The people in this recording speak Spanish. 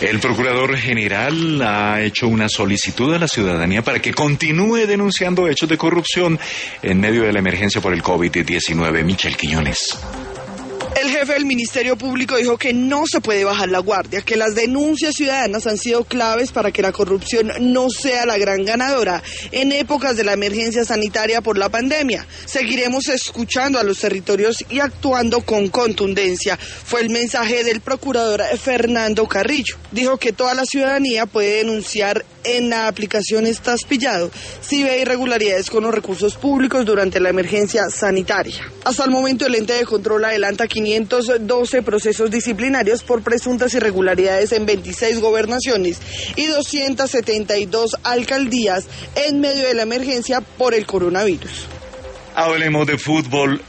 El Procurador General ha hecho una solicitud a la ciudadanía para que continúe denunciando hechos de corrupción en medio de la emergencia por el COVID-19. Michel Quiñones. El jefe del Ministerio Público dijo que no se puede bajar la guardia, que las denuncias ciudadanas han sido claves para que la corrupción no sea la gran ganadora en épocas de la emergencia sanitaria por la pandemia. Seguiremos escuchando a los territorios y actuando con contundencia, fue el mensaje del procurador Fernando Carrillo. Dijo que toda la ciudadanía puede denunciar en la aplicación Estás Pillado si ve irregularidades con los recursos públicos durante la emergencia sanitaria. Hasta el momento el ente de control adelanta 512 procesos disciplinarios por presuntas irregularidades en 26 gobernaciones y 272 alcaldías en medio de la emergencia por el coronavirus. Hablemos de fútbol.